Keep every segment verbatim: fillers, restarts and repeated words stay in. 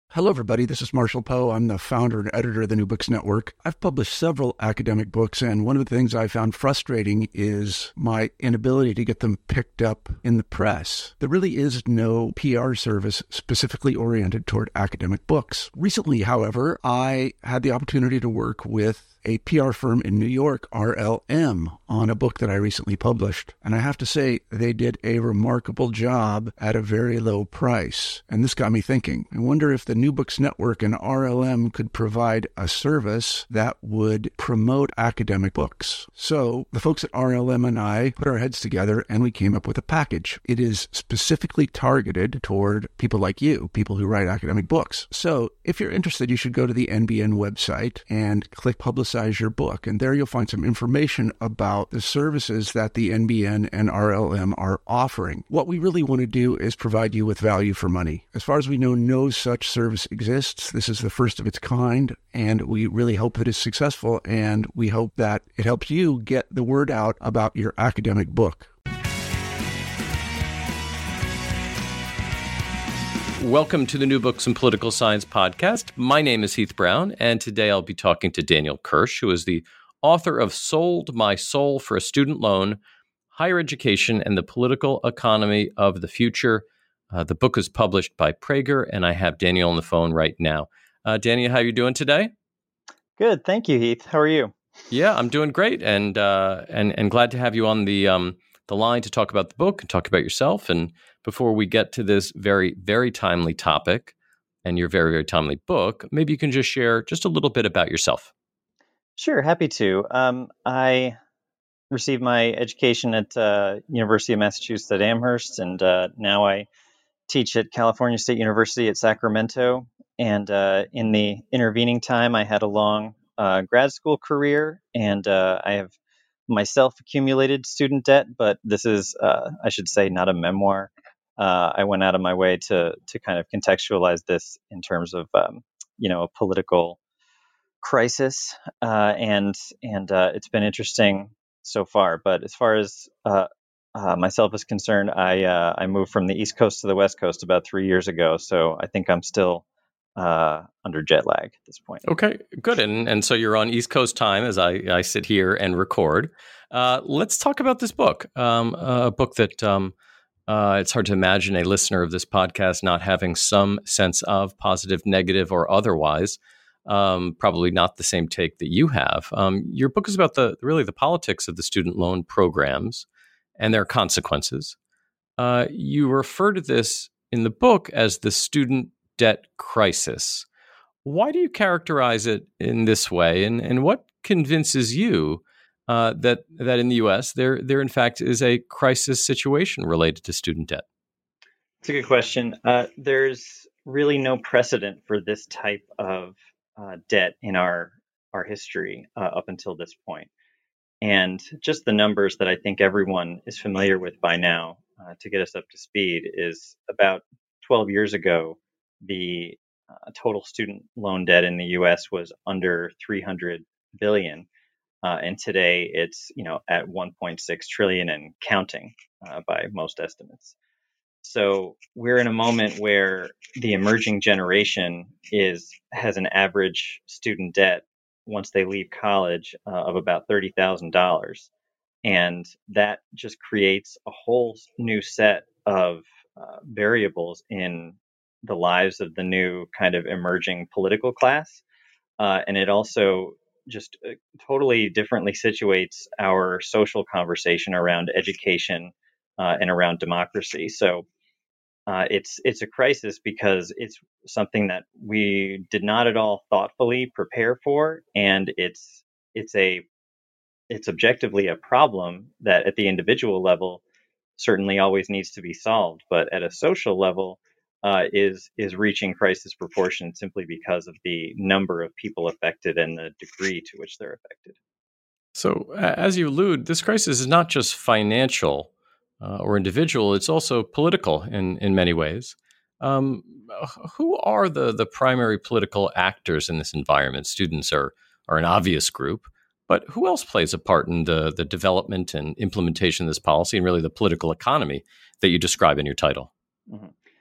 Hello, everybody. This is Marshall Poe. I'm the founder and editor of the New Books Network. I've published several academic books, and one of the things I found frustrating is my inability to get them picked up in the press. There really is no P R service specifically oriented toward academic books. Recently, however, I had the opportunity to work with a P R firm in New York, R L M, on a book that I recently published. And I have to say, they did a remarkable job at a very low price. And this got me thinking. I wonder if the New Books Network and R L M could provide a service that would promote academic books. So the folks at R L M and I put our heads together and we came up with a package. It is specifically targeted toward people like you, people who write academic books. So if you're interested, you should go to the N B N website and click Publicize your book. And there you'll find some information about the services that the N B N and R L M are offering. What we really want to do is provide you with value for money. As far as we know, no such service exists. This is the first of its kind, and we really hope that it's successful, and we hope that it helps you get the word out about your academic book. Welcome to the New Books in Political Science podcast. My name is Heath Brown, and today I'll be talking to Daniel Kirsch, who is the author of Sold My Soul for a Student Loan, Higher Education and the Political Economy of the Future. Uh, the book is published by Praeger, and I have Daniel on the phone right now. Uh, Daniel, how are you doing today? Good, thank you, Heath. How are you? Yeah, I'm doing great, and uh, and and glad to have you on the um, the line to talk about the book and talk about yourself. And before we get to this very, very timely topic and your very, very timely book, maybe you can just share just a little bit about yourself. Sure, happy to. Um, I received my education at uh, University of Massachusetts at Amherst, and uh, now I teach at California State University at Sacramento. And uh, in the intervening time, I had a long uh, grad school career, and uh, I have myself accumulated student debt, but this is, uh, I should say, not a memoir. Uh, I went out of my way to to kind of contextualize this in terms of, um, you know, a political crisis, uh, and and uh, it's been interesting so far. But as far as uh, uh, myself is concerned, I uh, I moved from the East Coast to the West Coast about three years ago, so I think I'm still uh, under jet lag at this point. Okay, good. And and so you're on East Coast time as I, I sit here and record. Uh, let's talk about this book, um, a book that um, uh, it's hard to imagine a listener of this podcast not having some sense of positive, negative, or otherwise. Um, probably not the same take that you have. Um, your book is about the really the politics of the student loan programs and their consequences. Uh, you refer to this in the book as the student debt crisis. Why do you characterize it in this way, and, and what convinces you uh, that that in the U S there there in fact is a crisis situation related to student debt? It's a good question. Uh, there's really no precedent for this type of uh, debt in our our history uh, up until this point, and just the numbers that I think everyone is familiar with by now uh, to get us up to speed is about twelve years ago, the uh, total student loan debt in the U S was under three hundred billion. Uh, and today it's, you know, at one point six trillion and counting uh, by most estimates. So we're in a moment where the emerging generation is has an average student debt once they leave college uh, of about thirty thousand dollars. And that just creates a whole new set of uh, variables in the lives of the new kind of emerging political class. Uh, and it also just uh, totally differently situates our social conversation around education uh, and around democracy. So uh, it's it's a crisis because it's something that we did not at all thoughtfully prepare for, and it's it's a it's objectively a problem that at the individual level certainly always needs to be solved, but at a social level uh, is is reaching crisis proportion simply because of the number of people affected and the degree to which they're affected. So, uh, as you allude, this crisis is not just financial uh, or individual; it's also political in in many ways. Um, who are the the primary political actors in this environment? Students are are an obvious group, but who else plays a part in the the development and implementation of this policy, and really the political economy that you describe in your title? Mm-hmm.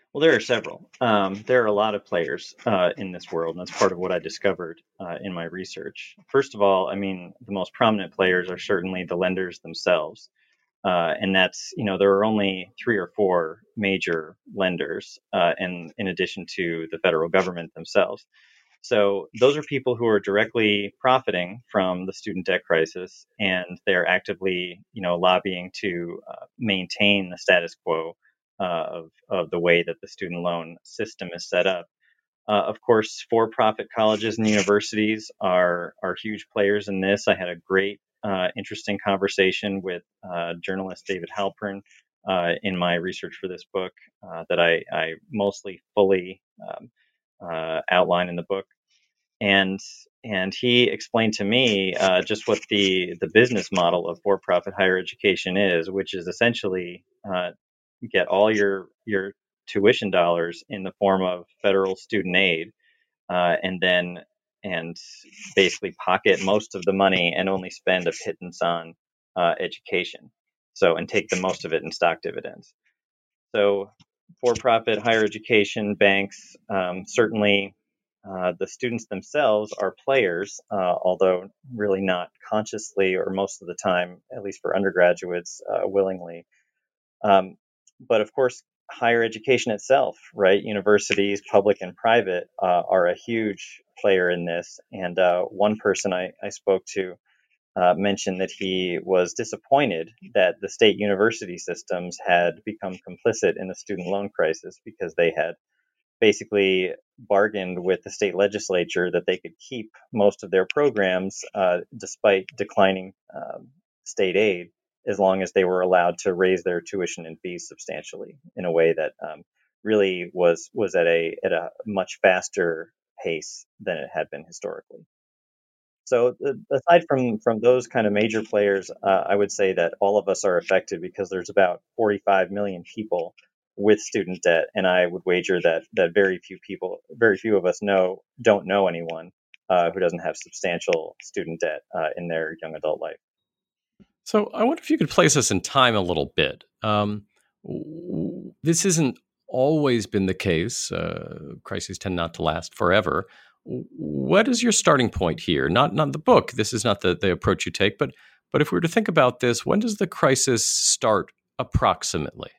Well, there are several. Um, there are a lot of players uh, in this world, and that's part of what I discovered uh, in my research. First of all, I mean, the most prominent players are certainly the lenders themselves. Uh, and that's, you know, there are only three or four major lenders, uh, and in addition to the federal government themselves. So those are people who are directly profiting from the student debt crisis, and they're actively, you know, lobbying to uh, maintain the status quo uh, of of the way that the student loan system is set up. Uh, of course, for-profit colleges and universities are are huge players in this. I had a great, uh, interesting conversation with uh, journalist David Halpern uh, in my research for this book uh, that I, I mostly fully um, uh, outline in the book, and and he explained to me uh, just what the the business model of for-profit higher education is, which is essentially uh, get all your your tuition dollars in the form of federal student aid, uh, and then and basically pocket most of the money and only spend a pittance on uh, education. So and take the most of it in stock dividends. So for-profit higher education banks, um, certainly uh, the students themselves are players, uh, although really not consciously or most of the time, at least for undergraduates, uh, willingly. Um, but of course, higher education itself, right? Universities, public and private, uh, are a huge player in this. And uh, one person I, I spoke to uh, mentioned that he was disappointed that the state university systems had become complicit in the student loan crisis because they had basically bargained with the state legislature that they could keep most of their programs uh, despite declining um, state aid, as long as they were allowed to raise their tuition and fees substantially in a way that um, really was was at a at a much faster pace than it had been historically. So uh, aside from from those kind of major players, uh, I would say that all of us are affected because there's about forty-five million people with student debt, and I would wager that that very few people, very few of us know don't know anyone uh, who doesn't have substantial student debt uh, in their young adult life. So I wonder if you could place us in time a little bit. Um, w- this hasn't always been the case. Uh, crises tend not to last forever. W- What is your starting point here? Not not the book. This is not the, the approach you take, but but if we were to think about this, when does the crisis start approximately?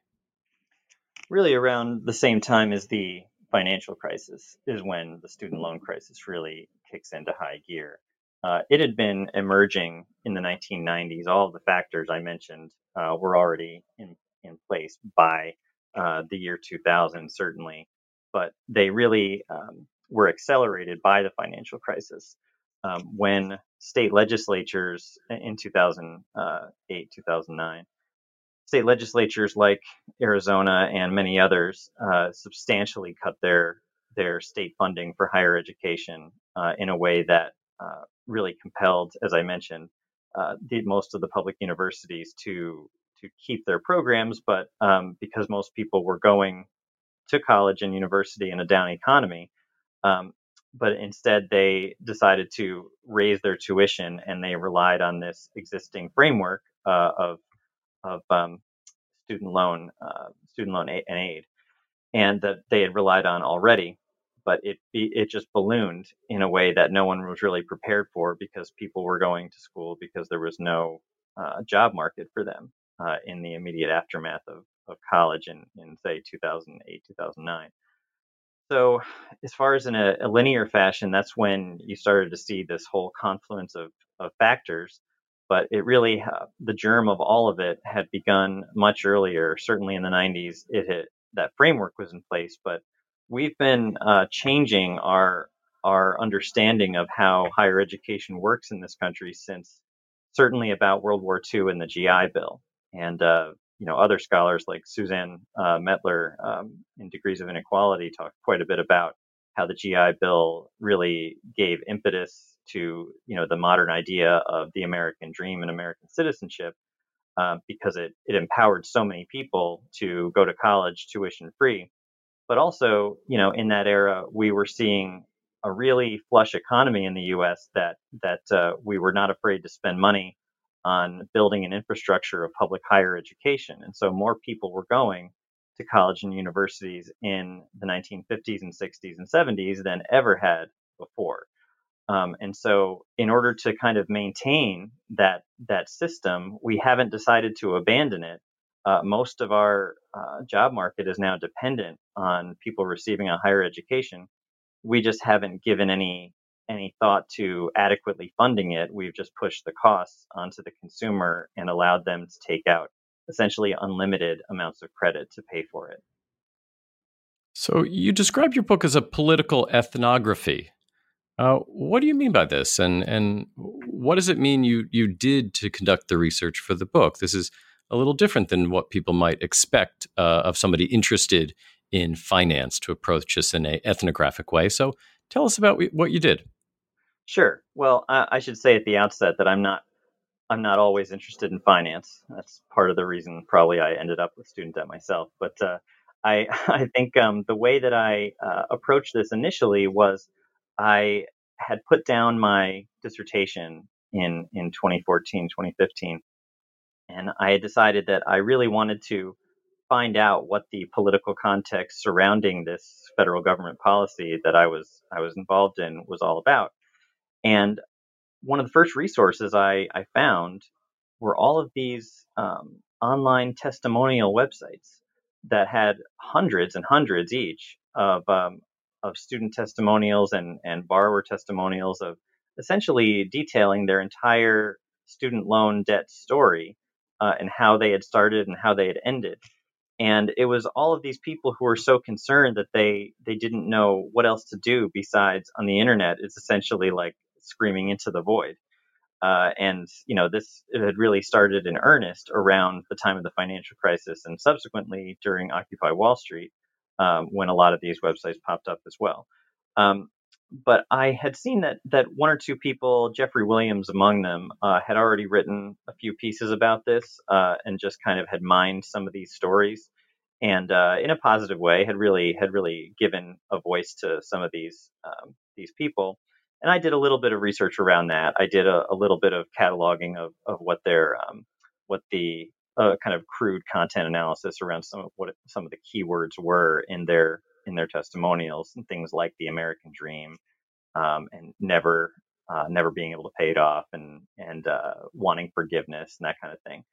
Really, around the same time as the financial crisis is when the student loan crisis really kicks into high gear. Uh, it had been emerging in the nineteen nineties. All of the factors I mentioned uh, were already in, in place by uh, the year two thousand, certainly, but they really um, were accelerated by the financial crisis. Um, when state legislatures in two thousand eight, two thousand nine, state legislatures like Arizona and many others uh, substantially cut their their state funding for higher education uh, in a way that uh, really compelled, as I mentioned, uh, the, most of the public universities to to keep their programs. But um, because most people were going to college and university in a down economy, um, but instead they decided to raise their tuition, and they relied on this existing framework uh, of of um, student loan, uh, student loan and aid, and that they had relied on already. But it it just ballooned in a way that no one was really prepared for, because people were going to school because there was no uh, job market for them uh, in the immediate aftermath of, of college in, in say two thousand eight, two thousand nine. So, as far as in a, a linear fashion, that's when you started to see this whole confluence of, of factors. But it really, uh, the germ of all of it had begun much earlier. Certainly in the nineties, it had, that framework was in place. But we've been uh, changing our our understanding of how higher education works in this country since certainly about World War Two and the G I Bill. And uh, you know, other scholars like Suzanne uh, Mettler um, in Degrees of Inequality talk quite a bit about how the G I Bill really gave impetus to, you know, the modern idea of the American dream and American citizenship, uh, because it, it empowered so many people to go to college tuition free. But also, you know, in that era, we were seeing a really flush economy in the U S that that uh, we were not afraid to spend money on building an infrastructure of public higher education, and so more people were going to college and universities in the nineteen fifties and sixties and seventies than ever had before. Um, and so, in order to kind of maintain that that system, we haven't decided to abandon it. Uh, most of our uh, job market is now dependent on people receiving a higher education. We just haven't given any any thought to adequately funding it. We've just pushed the costs onto the consumer and allowed them to take out essentially unlimited amounts of credit to pay for it. So you describe your book as a political ethnography. Uh, what do you mean by this, and and what does it mean you you did to conduct the research for the book? This is a little different than what people might expect uh, of somebody interested in finance to approach this in an ethnographic way. So tell us about what you did. Sure. Well, I, I should say at the outset that I'm not I'm not always interested in finance. That's part of the reason probably I ended up with student debt myself. But uh, I I think um, the way that I uh, approached this initially was I had put down my dissertation in in twenty fourteen, twenty fifteen, and I had decided that I really wanted to find out what the political context surrounding this federal government policy that I was I was involved in was all about. And one of the first resources I, I found were all of these um, online testimonial websites that had hundreds and hundreds each of um, of student testimonials and, and borrower testimonials of essentially detailing their entire student loan debt story uh, and how they had started and how they had ended. And it was all of these people who were so concerned that they they didn't know what else to do besides on the internet. It's essentially like screaming into the void. Uh, and, you know, this it had really started in earnest around the time of the financial crisis and subsequently during Occupy Wall Street, um, when a lot of these websites popped up as well. Um, but I had seen that that one or two people, Jeffrey Williams among them, uh, had already written a few pieces about this uh, and just kind of had mined some of these stories, and uh, in a positive way had really had really given a voice to some of these um, these people. And I did a little bit of research around that. I did a, a little bit of cataloging of, of what their um, what the uh, kind of crude content analysis around some of what some of the keywords were in their in their testimonials, and things like the American dream, um, and never uh, never being able to pay it off, and and uh, wanting forgiveness and that kind of thing.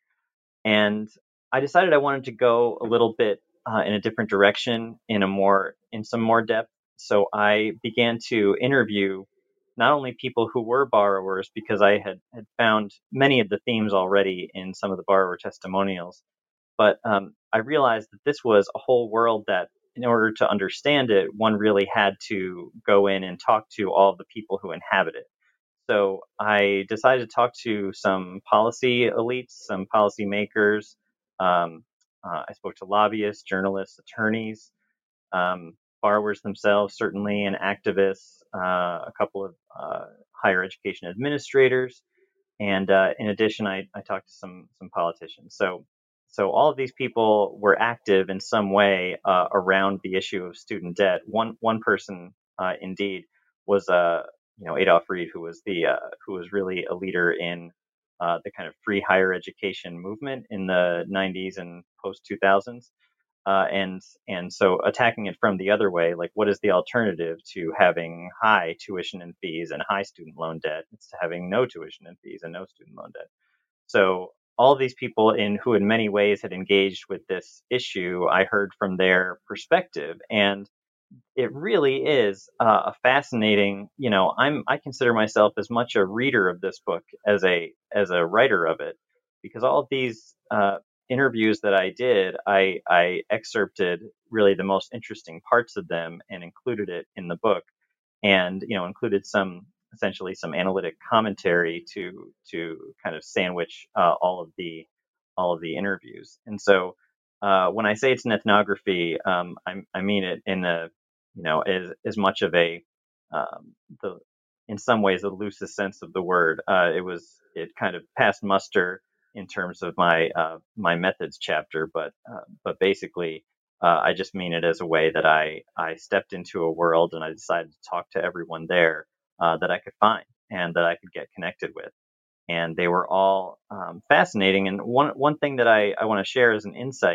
And I decided I wanted to go a little bit uh, in a different direction, in a more in some more depth. So I began to interview not only people who were borrowers, because I had, had found many of the themes already in some of the borrower testimonials, but um, I realized that this was a whole world that, in order to understand it, one really had to go in and talk to all of the people who inhabit it. So I decided to talk to some policy elites, some policymakers. Um, uh, I spoke to lobbyists, journalists, attorneys, um, borrowers themselves, certainly, and activists, uh, a couple of uh, higher education administrators, and uh, in addition, I, I talked to some some politicians. So, so all of these people were active in some way uh, around the issue of student debt. One one person, uh, indeed, was uh, you know Adolph Reed, who was the uh, who was really a leader in uh, the kind of free higher education movement in the nineties and post two thousands. Uh, and and so attacking it from the other way, like what is the alternative to having high tuition and fees and high student loan debt? It's to having no tuition and fees and no student loan debt. So all of these people in who in many ways had engaged with this issue, I heard from their perspective, and it really is uh, a fascinating. You know, I'm I consider myself as much a reader of this book as a as a writer of it, because all of these uh, interviews that I did, I, I excerpted really the most interesting parts of them and included it in the book, and you know included some essentially some analytic commentary to to kind of sandwich uh, all of the all of the interviews. And so uh, when I say it's an ethnography, um, I, I mean it in a you know as as much of a um, the in some ways the loosest sense of the word. Uh, it was it kind of passed muster in terms of my uh, my methods chapter, but uh, but basically, uh, I just mean it as a way that I I stepped into a world and I decided to talk to everyone there uh, that I could find and that I could get connected with, and they were all um, fascinating. And one one thing that I I want to share as an insight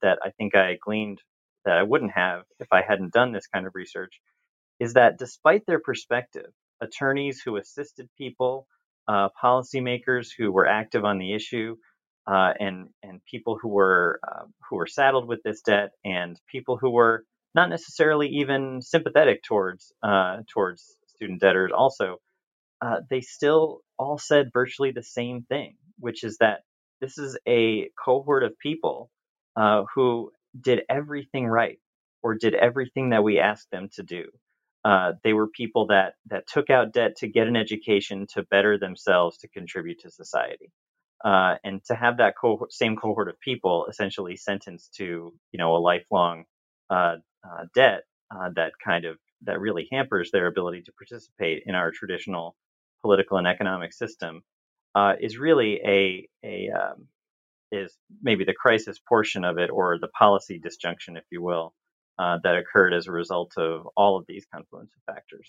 that I think I gleaned that I wouldn't have if I hadn't done this kind of research is that despite their perspective, attorneys who assisted people, uh, policymakers who were active on the issue, uh, and and people who were uh, who were saddled with this debt, and people who were not necessarily even sympathetic towards uh, towards student debtors, also, uh, they still all said virtually the same thing, which is that this is a cohort of people uh, who did everything right or did everything that we asked them to do. Uh, they were people that that took out debt to get an education, to better themselves, to contribute to society. Uh, and to have that cohort, same cohort of people essentially sentenced to, you know, a lifelong uh, uh, debt uh, that kind of that really hampers their ability to participate in our traditional political and economic system uh, is really a a um, is maybe the crisis portion of it, or the policy disjunction, if you will, uh, that occurred as a result of all of these confluence of factors.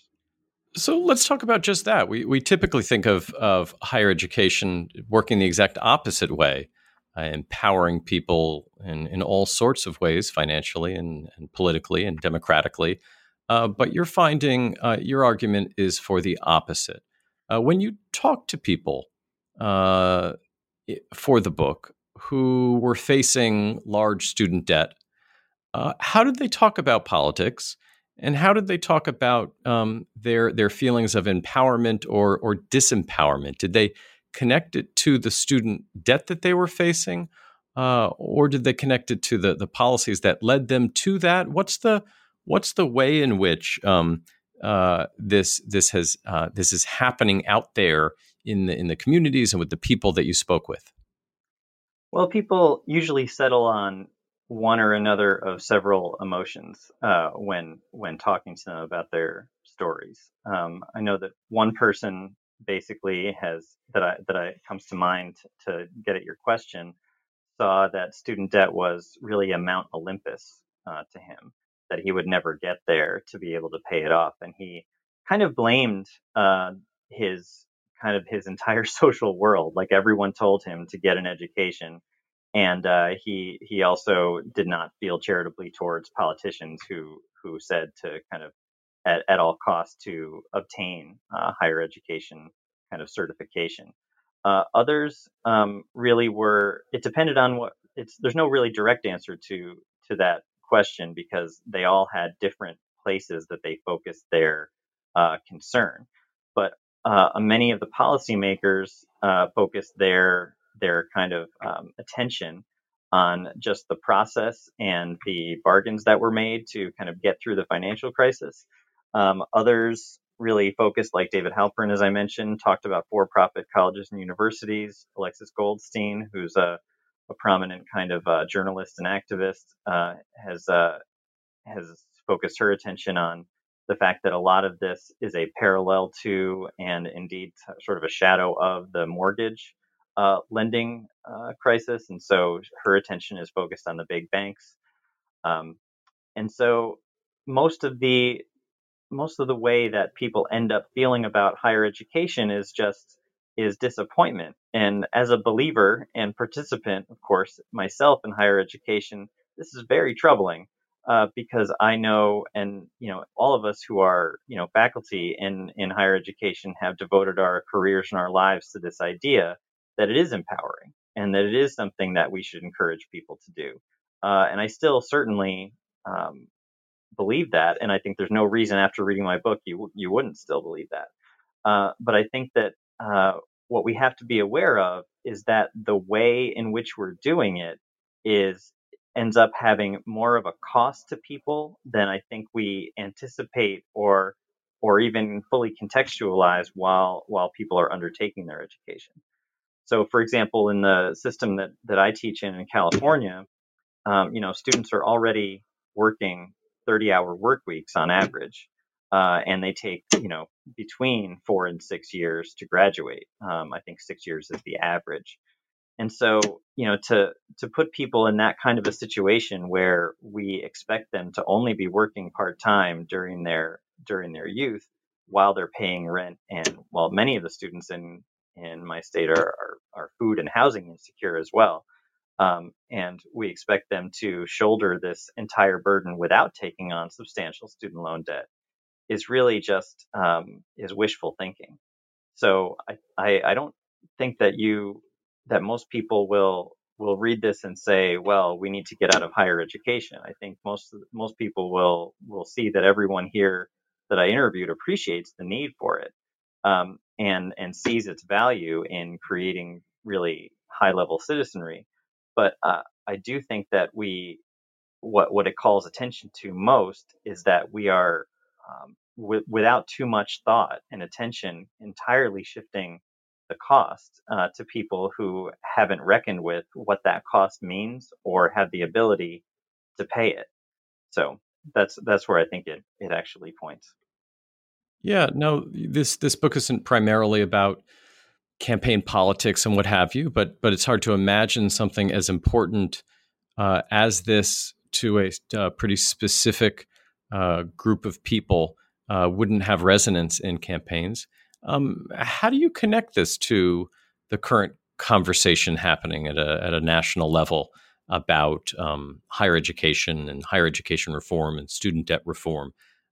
So let's talk about just that. We we typically think of of higher education working the exact opposite way, uh, empowering people in, in all sorts of ways, financially and, and politically and democratically. Uh, but you're finding uh, your argument is for the opposite. Uh, when you talk to people uh, for the book who were facing large student debt, uh, how did they talk about politics? And how did they talk about um, their their feelings of empowerment or or disempowerment? Did they connect it to the student debt that they were facing, uh, or did they connect it to the the policies that led them to that? What's the what's the way in which um, uh, this this has uh, this is happening out there in the in the communities and with the people that you spoke with? Well, people usually settle on one or another of several emotions uh, when when talking to them about their stories. Um, I know that one person basically has that I that I comes to mind to get at your question, saw that student debt was really a Mount Olympus uh, to him, that he would never get there to be able to pay it off, and he kind of blamed uh, his kind of his entire social world, like everyone told him to get an education, and uh, he he also did not feel charitably towards politicians who who said to kind of at, at all costs to obtain uh, higher education kind of certification. Uh, others um, really were. It depended on what. It's there's no really direct answer to to that question because they all had different places that they focused their uh, concern. But uh, many of the policymakers uh, focused their their kind of um, attention on just the process and the bargains that were made to kind of get through the financial crisis. Um, others really focused, like David Halpern, as I mentioned, talked about for-profit colleges and universities. Alexis Goldstein, who's a, a prominent kind of uh, journalist and activist, uh, has uh, has focused her attention on the fact that a lot of this is a parallel to, and indeed sort of a shadow of, the mortgage uh, lending uh, crisis. And so her attention is focused on the big banks. Um, and so most of the most of the way that people end up feeling about higher education is just is disappointment. And as a believer and participant, of course, myself in higher education, this is very troubling uh, because I know, and you know, all of us who are you know faculty in in higher education have devoted our careers and our lives to this idea that it is empowering and that it is something that we should encourage people to do. Uh, and I still certainly um, believe that, and I think there's no reason after reading my book you you wouldn't still believe that. Uh, but I think that uh, what we have to be aware of is that the way in which we're doing it is ends up having more of a cost to people than I think we anticipate or or even fully contextualize while while people are undertaking their education. So, for example, in the system that that I teach in in California, um, you know, students are already working thirty-hour work weeks on average, uh, and they take, you know, between four and six years to graduate. Um, I think six years is the average. And so, you know, to to put people in that kind of a situation where we expect them to only be working part time during their during their youth while they're paying rent, and while many of the students in in my state are are, are food and housing insecure as well. Um, and we expect them to shoulder this entire burden without taking on substantial student loan debt is really just um, is wishful thinking. So I, I, I don't think that you that most people will will read this and say, well, we need to get out of higher education. I think most most people will will see that everyone here that I interviewed appreciates the need for it, um, and and sees its value in creating really high level citizenry. But uh, I do think that we what what it calls attention to most is that we are um, w- without too much thought and attention entirely shifting the cost uh, to people who haven't reckoned with what that cost means or have the ability to pay it. So that's that's where I think it it actually points. Yeah, no, this this book isn't primarily about campaign politics and what have you, but but it's hard to imagine something as important uh, as this to a uh, pretty specific uh, group of people uh, wouldn't have resonance in campaigns. Um, how do you connect this to the current conversation happening at a at a national level about um, higher education and higher education reform and student debt reform?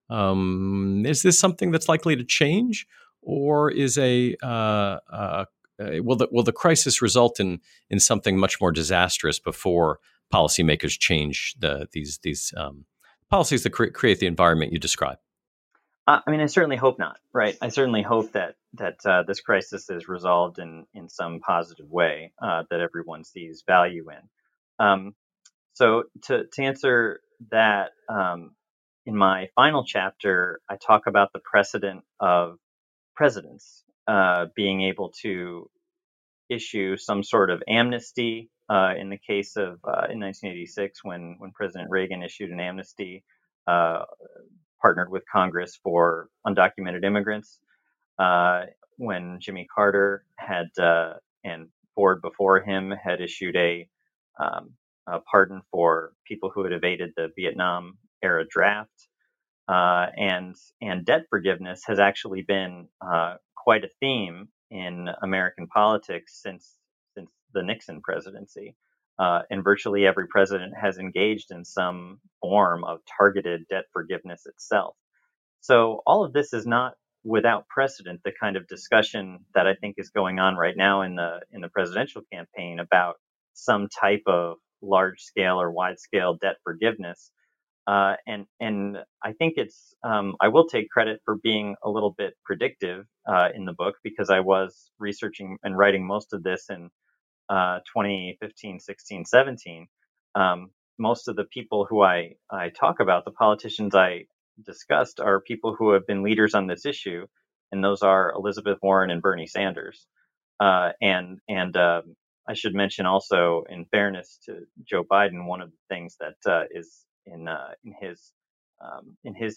Um, is this something that's likely to change, or is a uh, uh, will the will the crisis result in in something much more disastrous before policymakers change the these these um, policies that cre- create the environment you describe? Uh, I mean, I certainly hope not. Right? I certainly hope that that uh, this crisis is resolved in in some positive way uh, that everyone sees value in. Um, So to to answer that, um, in my final chapter, I talk about the precedent of presidents uh, being able to issue some sort of amnesty. Uh, in the case of uh, in nineteen eighty-six, when when President Reagan issued an amnesty, uh, partnered with Congress for undocumented immigrants. Uh, when Jimmy Carter had uh, and Ford before him had issued a, um, a pardon for people who had evaded the Vietnam era draft, uh, and and debt forgiveness has actually been uh, quite a theme in American politics since since the Nixon presidency. Uh, and virtually every president has engaged in some form of targeted debt forgiveness itself. So all of this is not without precedent. The kind of discussion that I think is going on right now in the in the presidential campaign about some type of large scale or wide scale debt forgiveness, uh, and and I think it's um, I will take credit for being a little bit predictive uh, in the book because I was researching and writing most of this in uh, twenty fifteen, sixteen, seventeen. Um, most of the people who I, I talk about, the politicians I discussed, are people who have been leaders on this issue, and those are Elizabeth Warren and Bernie Sanders. Uh, and and um, I should mention also, in fairness to Joe Biden, one of the things that uh, is in uh, in his um, in his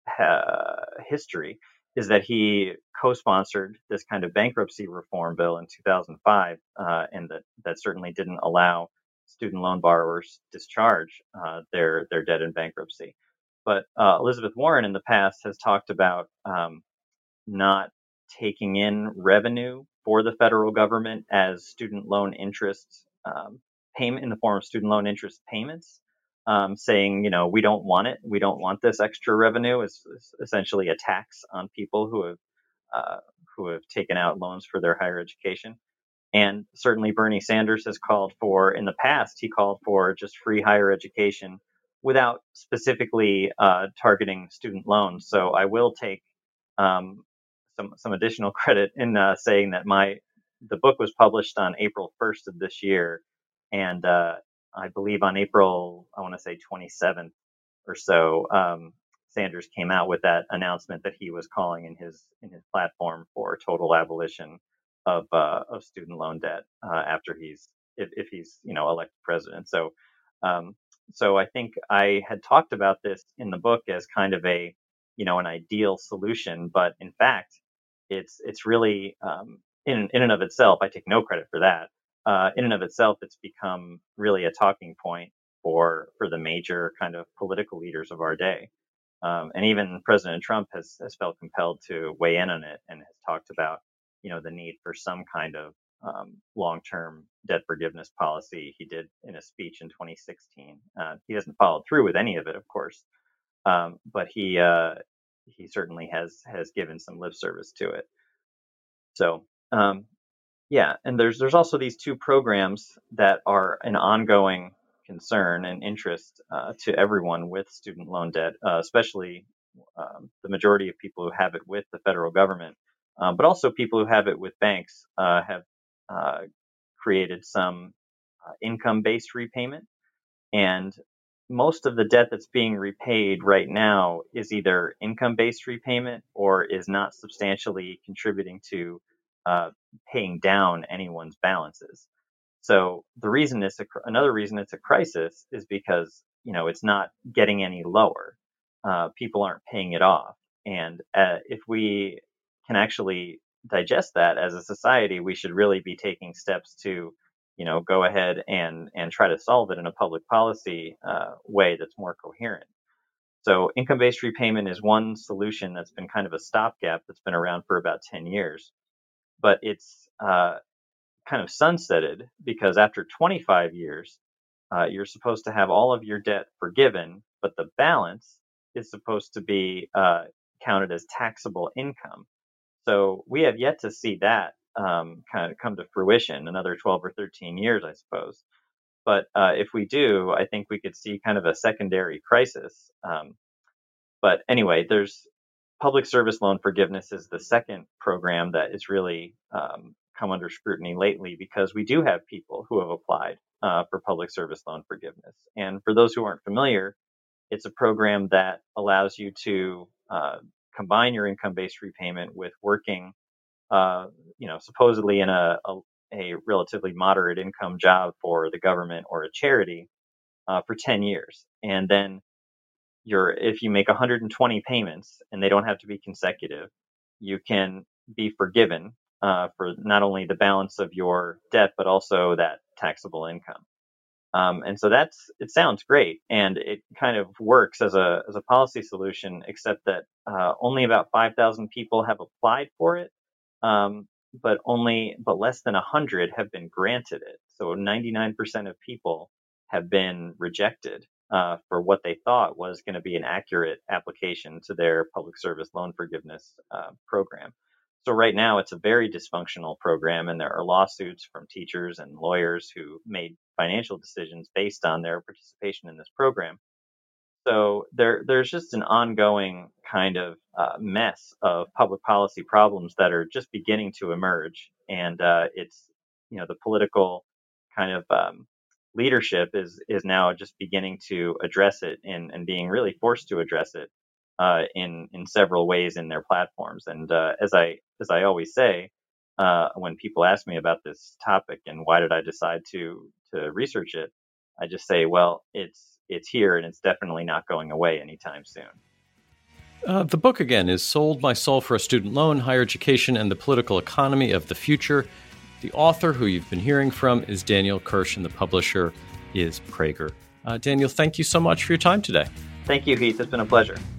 uh, history is that he co-sponsored this kind of bankruptcy reform bill in two thousand five, uh, and that that certainly didn't allow student loan borrowers discharge uh, their their debt in bankruptcy. But uh, Elizabeth Warren in the past has talked about um, not taking in revenue for the federal government as student loan interest um, payment in the form of student loan interest payments, um, saying, you know, we don't want it. We don't want this extra revenue. It's, it's essentially a tax on people who have uh, who have taken out loans for their higher education. And certainly Bernie Sanders has called for, in the past, he called for just free higher education without specifically uh, targeting student loans. So I will take um, some some additional credit in uh, saying that my the book was published on April first of this year, and uh, I believe on April I want to say twenty-seventh or so, um, Sanders came out with that announcement that he was calling in his in his platform for total abolition of uh, of student loan debt uh, after he's if, if he's you know elected president. So um, so I think I had talked about this in the book as kind of a you know an ideal solution, but in fact it's it's really um, in in and of itself. I take no credit for that. Uh, in and of itself, it's become really a talking point for for the major kind of political leaders of our day. Um, and even President Trump has has felt compelled to weigh in on it and has talked about you know the need for some kind of um, long-term debt forgiveness policy he did in a speech in twenty sixteen. Uh, he hasn't followed through with any of it, of course, um, but he uh, he certainly has has given some lip service to it. So um, yeah, and there's there's also these two programs that are an ongoing concern and interest uh, to everyone with student loan debt, uh, especially um, the majority of people who have it with the federal government, um, but also people who have it with banks uh, have uh, created some uh, income-based repayment. And most of the debt that's being repaid right now is either income-based repayment or is not substantially contributing to uh, paying down anyone's balances. So the reason it's a, another reason it's a crisis is because, you know, it's not getting any lower. Uh, people aren't paying it off. And uh, if we can actually digest that as a society, we should really be taking steps to, you know, go ahead and, and try to solve it in a public policy uh, way that's more coherent. So income-based repayment is one solution that's been kind of a stopgap that's been around for about ten years. But it's uh, kind of sunsetted because after twenty-five years, uh, you're supposed to have all of your debt forgiven, but the balance is supposed to be uh, counted as taxable income. So we have yet to see that um, kind of come to fruition, another twelve or thirteen years, I suppose. But uh, if we do, I think we could see kind of a secondary crisis. Um, but anyway, there's public service loan forgiveness is the second program that is really um, come under scrutiny lately because we do have people who have applied uh, for public service loan forgiveness. And for those who aren't familiar, it's a program that allows you to uh, combine your income-based repayment with working, uh, you know, supposedly in a, a, a relatively moderate income job for the government or a charity uh, for ten years. And then you're, if you make one hundred twenty payments and they don't have to be consecutive, you can be forgiven uh, for not only the balance of your debt, but also that taxable income. Um, and so that's, it sounds great. And it kind of works as a, as a policy solution, except that uh, only about five thousand people have applied for it. Um, but only, but less than a hundred have been granted it. So ninety-nine percent of people have been rejected uh, for what they thought was going to be an accurate application to their public service loan forgiveness uh, program. So right now it's a very dysfunctional program, and there are lawsuits from teachers and lawyers who made financial decisions based on their participation in this program. So there, there's just an ongoing kind of uh, mess of public policy problems that are just beginning to emerge. And uh, it's, you know, the political kind of um, leadership is is now just beginning to address it and, and being really forced to address it uh, in in several ways in their platforms. And uh, as I as I always say, uh, when people ask me about this topic and why did I decide to to research it, I just say, well, it's it's here and it's definitely not going away anytime soon. Uh, the book, again, is Sold My Soul for a Student Loan, Higher Education and the Political Economy of the Future. The author, who you've been hearing from, is Daniel Kirsch, and the publisher is Praeger. Uh, Daniel, thank you so much for your time today. Thank you, Heath. It's been a pleasure.